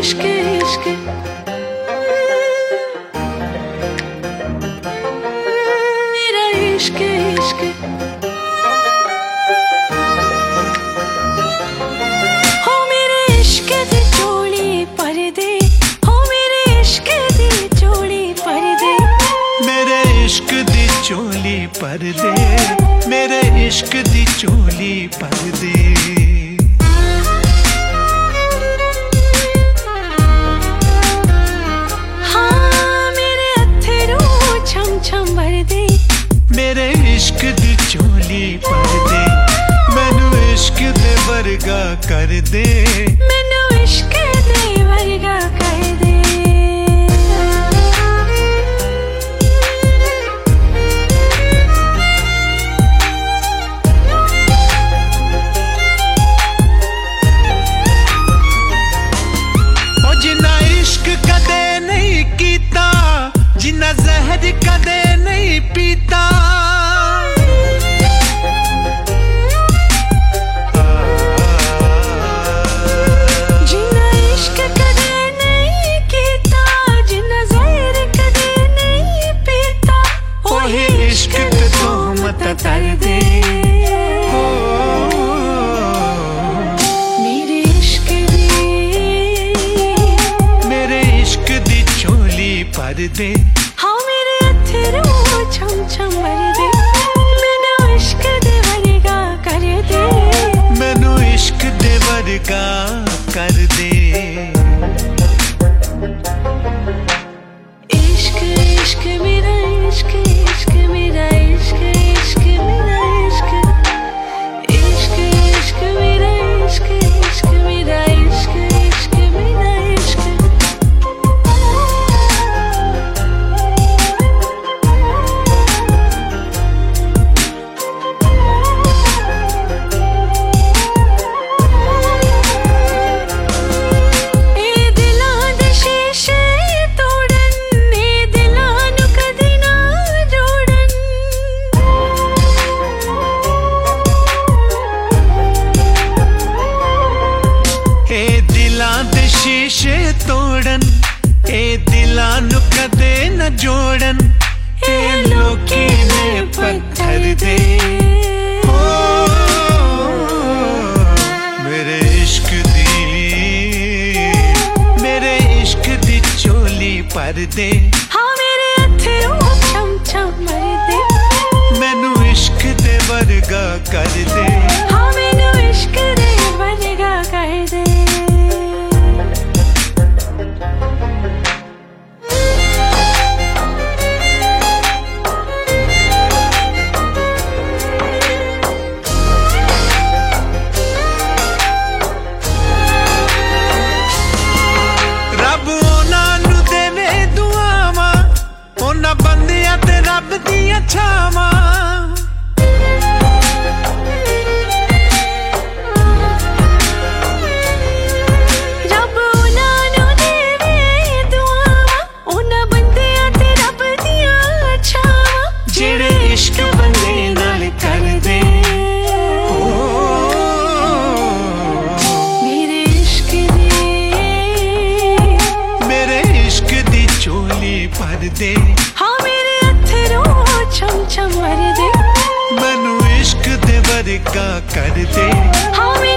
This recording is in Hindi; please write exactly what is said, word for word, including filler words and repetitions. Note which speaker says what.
Speaker 1: इश्क इश्क मेरा इश्क इश्क हो मेरे इश्क दी चोली परदे हो मेरे इश्क दी चोली परदे
Speaker 2: मेरे इश्क दी चोली परदे मेरे इश्क दी चोली परदे मेरे इश्क दी चोली परदे मैनू इश्क दे वर्गा कर दे
Speaker 1: मैनू इश्क दे वर्गा कर दे
Speaker 2: ओ जिन्ना इश्क कदे नहीं कीता जिन्ना जहर कदे नहीं पीता
Speaker 1: जिन्ना इश्क कदे नहीं कीता जिन्ना जहर कदे नहीं पीता
Speaker 2: ओही इश्क ते तोहमत कर दे
Speaker 1: मेरे इश्क दी
Speaker 2: मेरे इश्क दी चोली परदे
Speaker 1: हाँ मेरे अथरू छम छम भर दे मैनू इश्क दे वर्गा कर दे
Speaker 2: मैनू इश्क दे वर्गा कर दे
Speaker 1: इश्क इश्क मेरा इश्क इश्क मेरा इश्क इश्क मेरा इश्क इश्क इश्क मेरा इश्क इश्क मेरा इश्क इश्क मेरा इश्क
Speaker 2: शीशे तोड़न ए दिलां नू कदे न जोड़न ए लोकी ने पत्थर दे ओ मेरे इश्क दी मेरे इश्क दी चोली परदे
Speaker 1: हाँ मेरे अथरू छम छम भर दे
Speaker 2: मैनू इश्क दे वर्गा कर दे
Speaker 1: हाँ मैनू इश्क दे वर्गा कर दे बंदियां ते रब दियां छावां रब उन्हां नू देवे दुआवां उन्हां बंदियां ते रब दियां छावां
Speaker 2: जेड़े इश्क बंदे नाल कर दे
Speaker 1: मेरे इश्क दी
Speaker 2: मेरे इश्क दी चोली परदे
Speaker 1: हाँ मेरे अथरू छम छम भर दे
Speaker 2: मैनू इश्क दे वर्गा कर दे
Speaker 1: हाँ